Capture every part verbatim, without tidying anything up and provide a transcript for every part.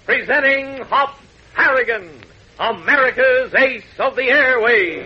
presenting Hop Harrigan, America's ace of the airways.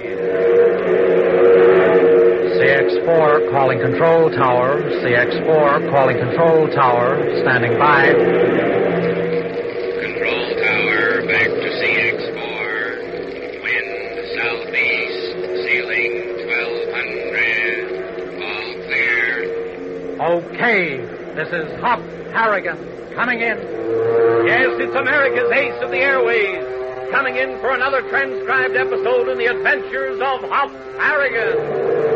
C X four calling control tower. C X four calling control tower. Standing by. Control tower, back to C X four. Wind southeast, ceiling twelve hundred. All clear. Okay, this is Hop Harrigan coming in. Yes, it's America's ace of the airways, coming in for another transcribed episode in the adventures of Hop Harrigan.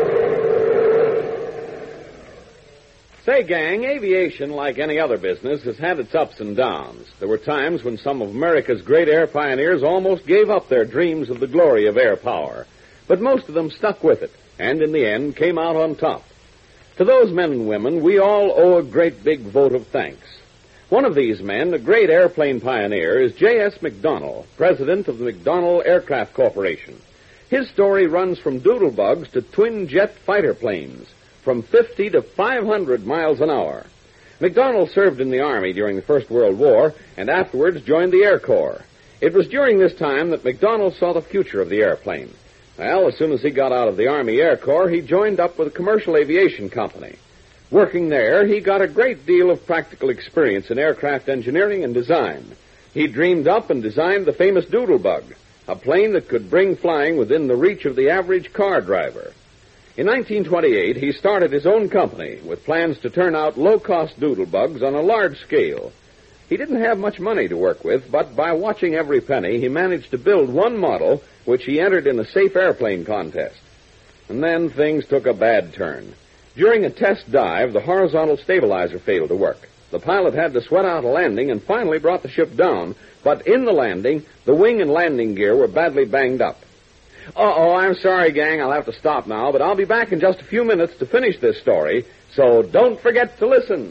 Say, gang, aviation, like any other business, has had its ups and downs. There were times when some of America's great air pioneers almost gave up their dreams of the glory of air power. But most of them stuck with it, and in the end came out on top. To those men and women, we all owe a great big vote of thanks. One of these men, a great airplane pioneer, is J S McDonnell, president of the McDonnell Aircraft Corporation. His story runs from doodlebugs to twin-jet fighter planes, from fifty to five hundred miles an hour. McDonnell served in the Army during the First World War and afterwards joined the Air Corps. It was during this time that McDonnell saw the future of the airplane. Well, as soon as he got out of the Army Air Corps, he joined up with a commercial aviation company. Working there, he got a great deal of practical experience in aircraft engineering and design. He dreamed up and designed the famous Doodlebug, a plane that could bring flying within the reach of the average car driver. In nineteen twenty-eight, he started his own company with plans to turn out low-cost doodlebugs on a large scale. He didn't have much money to work with, but by watching every penny, he managed to build one model which he entered in a safe airplane contest. And then things took a bad turn. During a test dive, the horizontal stabilizer failed to work. The pilot had to sweat out a landing and finally brought the ship down, but in the landing, the wing and landing gear were badly banged up. Uh-oh, I'm sorry, gang. I'll have to stop now, but I'll be back in just a few minutes to finish this story, so don't forget to listen.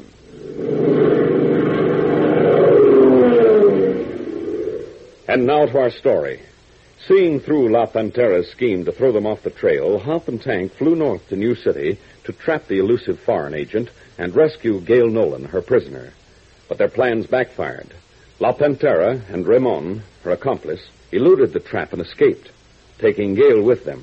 And now to our story. Seeing through La Pantera's scheme to throw them off the trail, Hop and Tank flew north to New City to trap the elusive foreign agent and rescue Gail Nolan, her prisoner. But their plans backfired. La Pantera and Ramon, her accomplice, eluded the trap and escaped, taking Gail with them.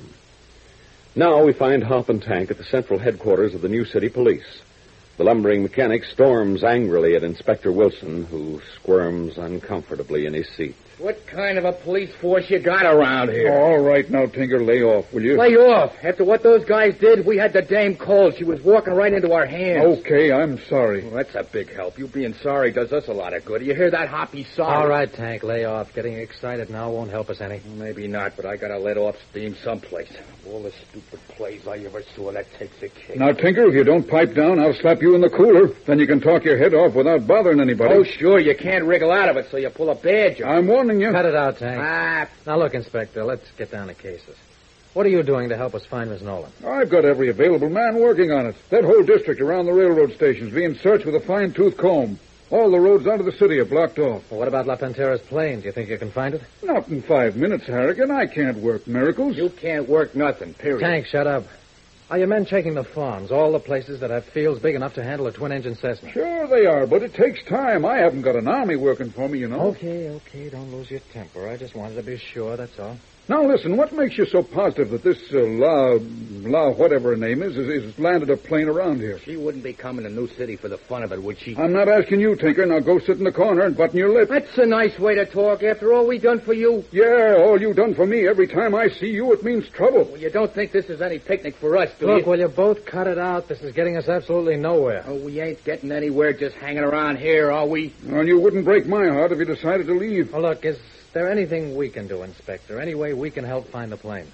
Now we find Hop and Tank at the central headquarters of the New City Police. The lumbering mechanic storms angrily at Inspector Wilson, who squirms uncomfortably in his seat. What kind of a police force you got around here? All right now, Tinker, lay off, will you? Lay off. After what those guys did, we had the dame cold. She was walking right into our hands. Okay, I'm sorry. Well, that's a big help. You being sorry does us a lot of good. You hear that, Hoppy? Sorry. All right, Tank, lay off. Getting excited now won't help us any. Well, maybe not, but I gotta let off steam someplace. All the stupid plays I ever saw, that takes a cake. Now, Tinker, if you don't pipe down, I'll slap you in the cooler. Then you can talk your head off without bothering anybody. Oh, sure. You can't wriggle out of it, so you pull a badger. I'm warning you. Cut it out, Tank. Ah. Now, look, Inspector, let's get down to cases. What are you doing to help us find Miss Nolan? I've got every available man working on it. That whole district around the railroad station's being searched with a fine-tooth comb. All the roads out of the city are blocked off. Well, what about La Pantera's plane? Do you think you can find it? Not in five minutes, Harrigan. I can't work miracles. You can't work nothing, period. Tank, shut up. Are your men checking the farms, all the places that have fields big enough to handle a twin-engine Cessna? Sure they are, but it takes time. I haven't got an army working for me, you know. Okay, okay, don't lose your temper. I just wanted to be sure, that's all. Now, listen, what makes you so positive that this uh, La... La whatever her name is, is, is landed a plane around here? She wouldn't be coming to New City for the fun of it, would she? I'm not asking you, Tinker. Now go sit in the corner and button your lip. That's a nice way to talk after all we done for you. Yeah, all you done for me. Every time I see you, it means trouble. Well, you don't think this is any picnic for us, do Look, you? will you both cut it out? This is getting us absolutely nowhere. Oh, we ain't getting anywhere just hanging around here, are we? Well, you wouldn't break my heart if you decided to leave. Well, look, is there anything we can do, Inspector? Any way we can help find the plane?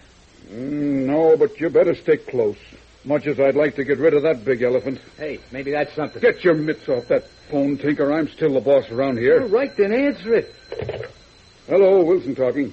Mm, no, but you better stick close. Much as I'd like to get rid of that big elephant. Hey, maybe that's something. Get your mitts off that phone, Tinker. I'm still the boss around here. All right, then answer it. Hello, Wilson talking.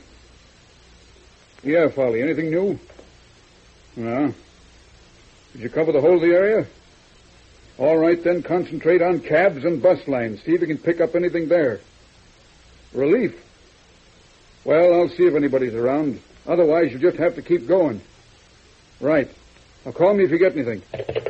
Yeah, Folly, anything new? Yeah. Did you cover the whole of the area? All right, then concentrate on cabs and bus lines. See if you can pick up anything there. Relief? Well, I'll see if anybody's around. Otherwise, you'll just have to keep going. Right. Now, call me if you get anything.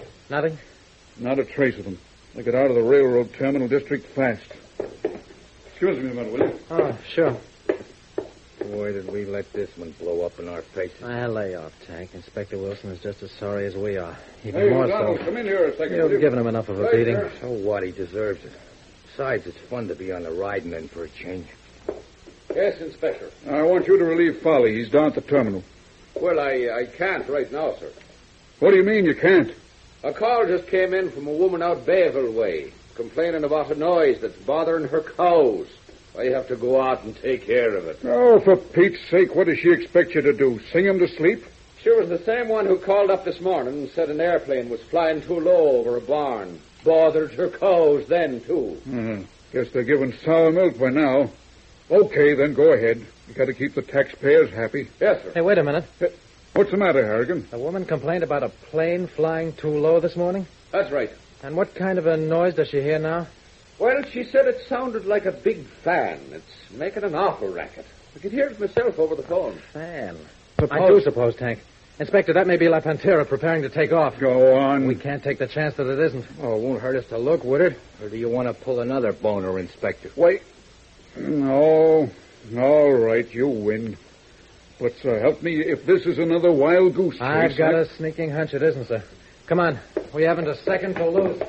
Nothing? Not a trace of them. They get out of the railroad terminal district fast. Excuse me a minute, will you? Oh, sure. Why did we let this one blow up in our faces? Ah, lay off, Tank. Inspector Wilson is just as sorry as we are. Even Hey, more O'Donnell, so. come in here a second. will You've you? given him enough of a Right beating. there. So what? He deserves it. Besides, it's fun to be on the riding end for a change. Yes, Inspector. I want you to relieve Folly. He's down at the terminal. Well, I, I can't right now, sir. What do you mean you can't? A call just came in from a woman out Bayville way, complaining about a noise that's bothering her cows. I have to go out and take care of it. Oh, for Pete's sake, what does she expect you to do? Sing him to sleep? She was the same one who called up this morning and said an airplane was flying too low over a barn. Bothered her cows then, too. Uh, guess they're giving sour milk by now. Okay, then go ahead. You got to keep the taxpayers happy. Yes, sir. Hey, wait a minute. What's the matter, Harrigan? A woman complained about a plane flying too low this morning? That's right. And what kind of a noise does she hear now? Well, she said it sounded like a big fan. It's making an awful racket. I could hear it myself over the phone. Fan. Suppose- I do suppose, Tank. Inspector, that may be La Pantera preparing to take off. Go on. We can't take the chance that it isn't. Oh, it won't hurt us to look, would it? Or do you want to pull another boner, Inspector? Wait. No. All right, you win. But, sir, help me if this is another wild goose chase. I've got I- a sneaking hunch it isn't, sir. Come on. We haven't a second to lose.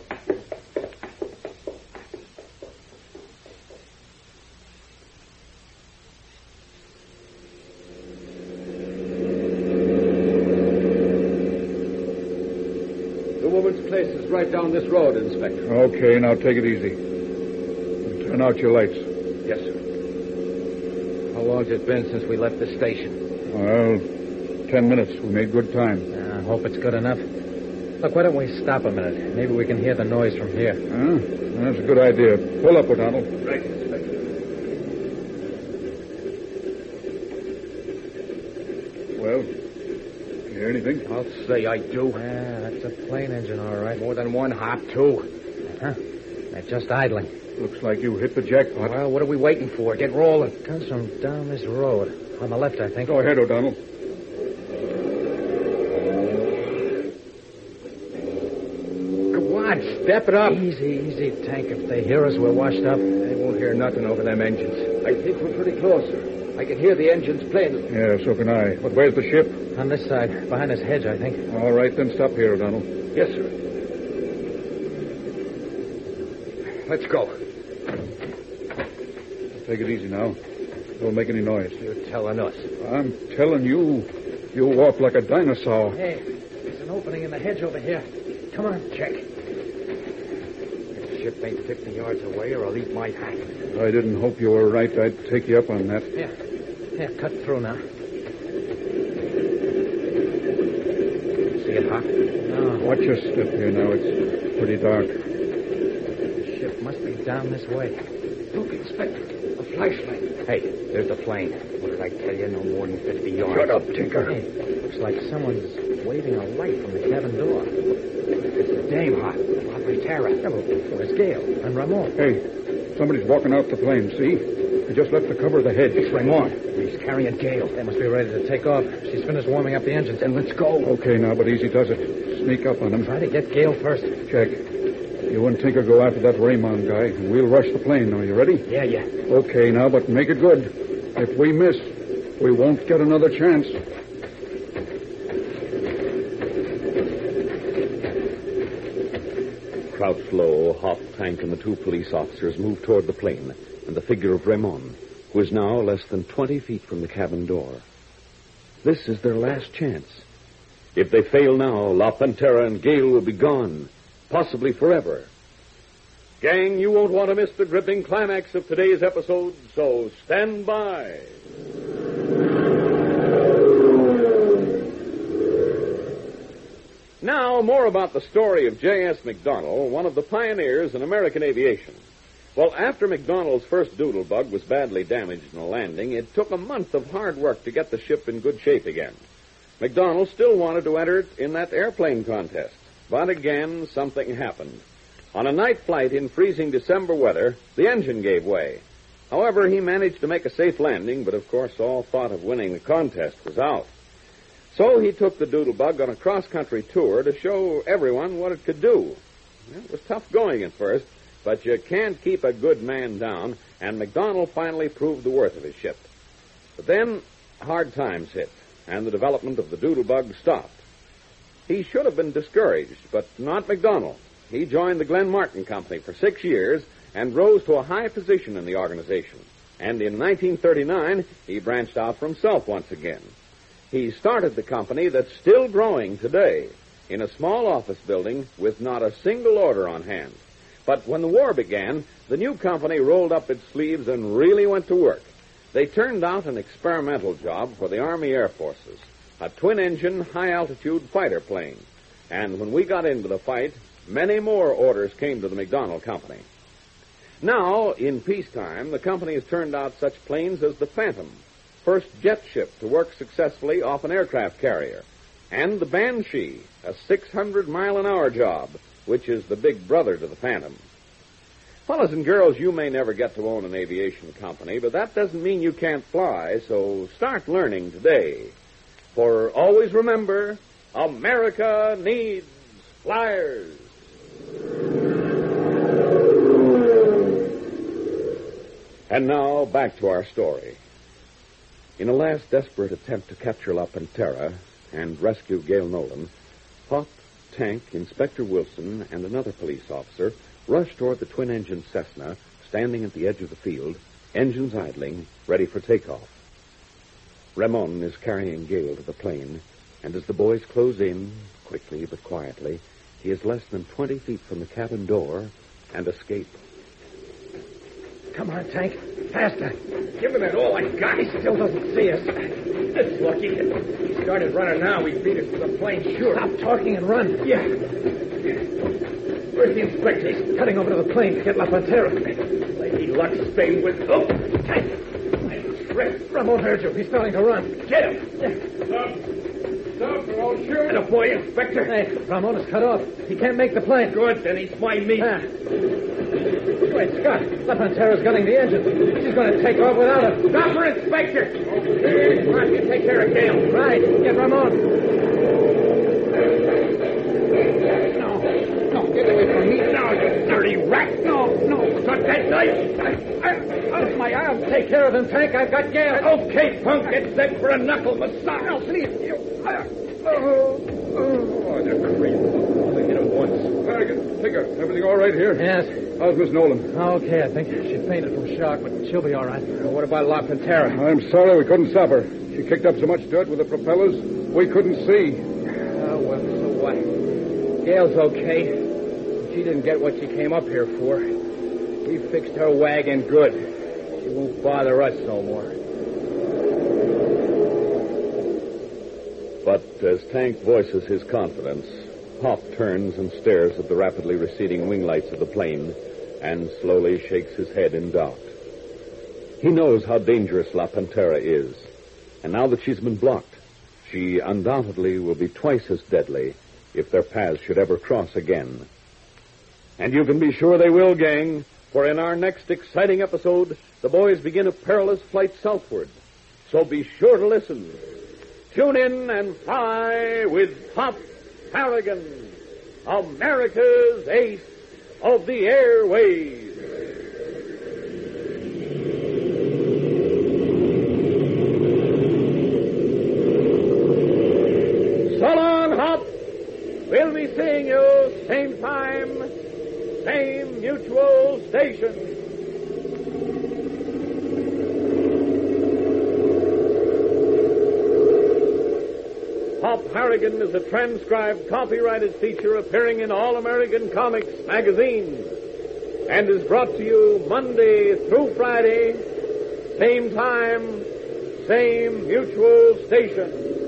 The woman's place is right down this road, Inspector. Okay, now take it easy. And turn out your lights. Yes, sir. How long's it been since we left the station? Well, ten minutes. We made good time. I hope it's good enough. Look, why don't we stop a minute? Maybe we can hear the noise from here. Huh? That's a good idea. Pull up, O'Donnell. Right, Inspector. Well, you hear anything? I'll say I do. Yeah, that's a plane engine, all right. More than one hop, too. Huh? They're just idling. Looks like you hit the jackpot. Well, what are we waiting for? Get rolling. It comes from down this road. On the left, I think. Go ahead, O'Donnell. Come on, step it up. Easy, easy, Tank. If they hear us, we're washed up. They won't hear nothing over them engines. I think we're pretty close, sir. I can hear the engines plainly. Yeah, so can I. But where's the ship? On this side, behind this hedge, I think. All right, then stop here, O'Donnell. Yes, sir. Let's go. Take it easy now. Don't make any noise. You're telling us. I'm telling you, you walk like a dinosaur. Hey, there's an opening in the hedge over here. Come on, check. If the ship ain't fifty yards away, or I'll eat my hat. I didn't hope you were right. I'd take you up on that. Here, here, cut through now. See it, huh? No, Watch your step here now. It's pretty dark. the ship must be down this way. Look, Inspector. A flashlight. Hey, there's the plane. What did I tell you? No more than fifty yards. Shut up, Tinker. Hey, looks like someone's waving a light from the cabin door. It's the dame, huh? La Pantera. Yeah, well, where's Gale and Ramon? Hey, somebody's walking out the plane, see? They just left the cover of the hedge. It's Raymond. He's carrying Gale. They must be ready to take off. She's finished warming up the engines. Then let's go. Okay, now, but easy does it. Sneak up on them. Try to get Gale first. Check. You and Tinker go after that Raymond guy, and we'll rush the plane. Are you ready? Yeah, yeah. Okay, now, but make it good. If we miss, we won't get another chance. Crouched low, Hop, Tank, and the two police officers moved toward the plane and the figure of Raymond, who is now less than twenty feet from the cabin door. This is their last chance. If they fail now, La Pantera and Gale will be gone, possibly forever. Gang, you won't want to miss the gripping climax of today's episode, so stand by. Now, more about the story of J S. McDonnell, one of the pioneers in American aviation. Well, after McDonnell's first Doodlebug was badly damaged in a landing, it took a month of hard work to get the ship in good shape again. McDonnell still wanted to enter it in that airplane contest, but again, something happened. On a night flight in freezing December weather, the engine gave way. However, he managed to make a safe landing, but of course all thought of winning the contest was out. So he took the Doodlebug on a cross-country tour to show everyone what it could do. It was tough going at first, but you can't keep a good man down, and McDonald finally proved the worth of his ship. But then, hard times hit, and the development of the Doodlebug stopped. He should have been discouraged, but not McDonald. He joined the Glen Martin Company for six years and rose to a high position in the organization. And in nineteen thirty-nine, he branched out for himself once again. He started the company that's still growing today in a small office building with not a single order on hand. But when the war began, the new company rolled up its sleeves and really went to work. They turned out an experimental job for the Army Air Forces, a twin-engine, high-altitude fighter plane. And when we got into the fight, many more orders came to the McDonald Company. Now, in peacetime, the company has turned out such planes as the Phantom, first jet ship to work successfully off an aircraft carrier, and the Banshee, a six hundred mile an hour job, which is the big brother to the Phantom. Fellas and girls, you may never get to own an aviation company, but that doesn't mean you can't fly, so start learning today. For always remember, America needs flyers. And now, back to our story. In a last desperate attempt to capture La Pantera and rescue Gail Nolan, Pop, Tank, Inspector Wilson, and another police officer rushed toward the twin-engine Cessna, standing at the edge of the field, engines idling, ready for takeoff. Ramon is carrying Gail to the plane, and as the boys close in, quickly but quietly, he is less than twenty feet from the cabin door and escape. Come on, Tank. Faster. Giving it all I got. He still doesn't see us. That's lucky. If he started running now, we'd beat us to the plane, sure. Stop talking and run. Yeah. Where's the inspector? He's cutting over to the plane to get La Pantera. Lady luck, stay with... Oh, Tank. Rick, Ramon heard you. He's starting to run. Get him. Yeah. Stop. Stop, or I'll shoot. And a boy, Inspector. Hey, Ramon is cut off. He can't make the plane. Good, then he's my meat. Ah. Wait, Scott. La Pantera's gunning the engine. She's going to take off without us. Stop her, Inspector. Okay. Come on, you take care of Gail. Right. Get Ramon. No. No, get away from me. No, you dirty rat. No, no. Cut that knife. I, I, I, my arm. Take care of him, Tank. I've got Gail. Okay, punk. Get set for a knuckle massage. No, please. You. Oh, oh, oh, the creep. I hit him once. Harrigan, Tigger, everything all right here? Yes. How's Miss Nolan? Okay, I think she fainted from shock, but she'll be all right. Uh, what about La Pantera? I'm sorry we couldn't stop her. She kicked up so much dirt with the propellers, we couldn't see. Oh, well, so what? Gail's okay. She didn't get what she came up here for. We fixed her wagon good. She won't bother us no more. But as Tank voices his confidence, Pop turns and stares at the rapidly receding wing lights of the plane and slowly shakes his head in doubt. He knows how dangerous La Pantera is, and now that she's been blocked, she undoubtedly will be twice as deadly if their paths should ever cross again. And you can be sure they will, gang, for in our next exciting episode, the boys begin a perilous flight southward. So be sure to listen. Tune in and fly with Pop Harrigan, America's ace of the airways. So long, Hop. We'll be seeing you same time, same mutual station. Pop Harrigan is a transcribed, copyrighted feature appearing in All American Comics magazine and is brought to you Monday through Friday, same time, same mutual station.